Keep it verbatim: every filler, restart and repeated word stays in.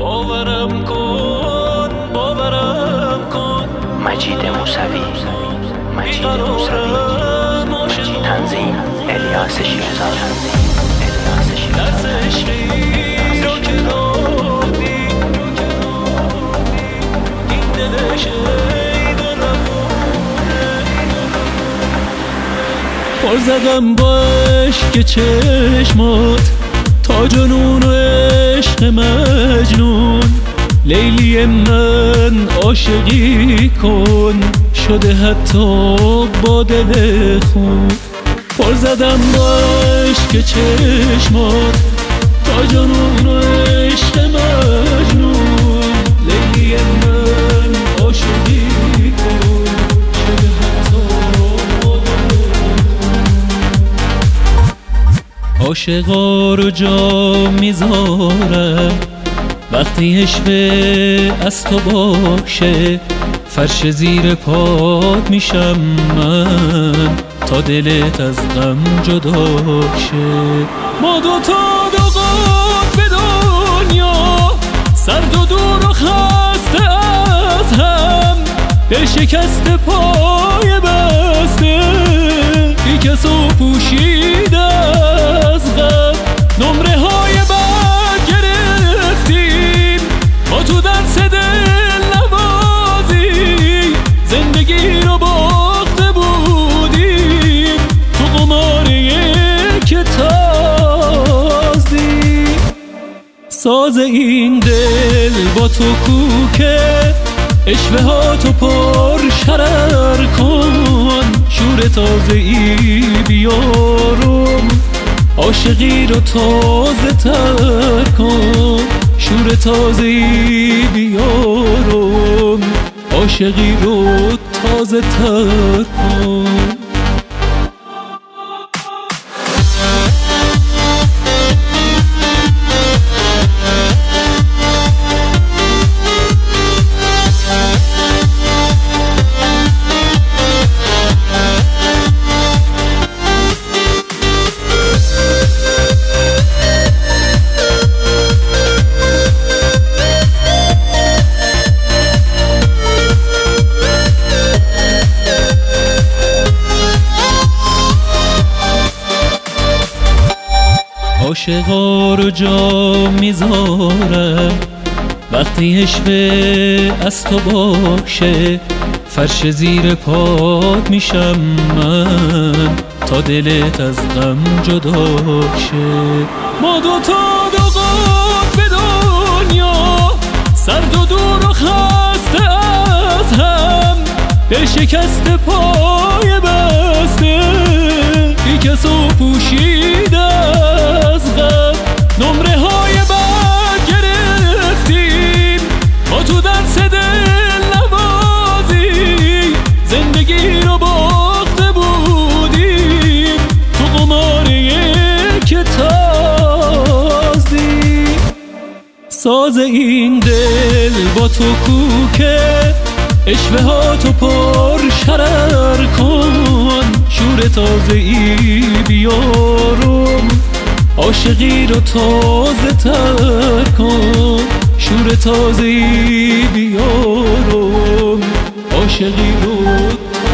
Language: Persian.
باورم کن باورم کن مجید موسوی مجید موسوی تنظیم الیاس شیرزاد درس عشقی رو که دادی این دل شید و نبونه پر زدم با عشق چشمات تا جنون و عشق مجنون لیلی من عاشقی کن شده حتی با دل خون پر زدم با عشق چشمات تا جنون و عشق مجنون لیلی من عاشقی کن شده حتی با دل خون عاشقا رو جا میذارم وقتی عشق از تو باشه فرش زیر پات میشم من تا دلت از غم جدا شه ما دوتا دو قطب به دنیا سرد و دور و خسته از هم دل شکست پای بسته بی کس و پوشیده از غم نمره های بد گرفتیم ما تو دست دل نوازی زندگی رو باخته بودیم تو قماره که تازی ساز این دل با تو کوکه اشوه ها تو پر شرر کن شور تازه ای بیارم عاشقی رو تازه تر کن شور تازه ای بیارم عاشقی رو تازه تر کن عاشقا رو جا میذارم وقتی عشق از تو باشه فرش زیر پات میشم من تا دلت از غم جدا شه ما دوتا دو قطب به دنیا سرد و دور و خسته از هم دل شکست پای بسته بی کس و پوشیده از غم نمره های بد گرفتیم ما تو دست دل نوازی زندگی رو باخته بودیم تو قماره که تازی ساز این دل با تو کوکه اشوه ها تو پر شرر کن شور تازه ای بیارم عاشقی رو تازه تر کن شور تازه ای بیارم عاشقی رو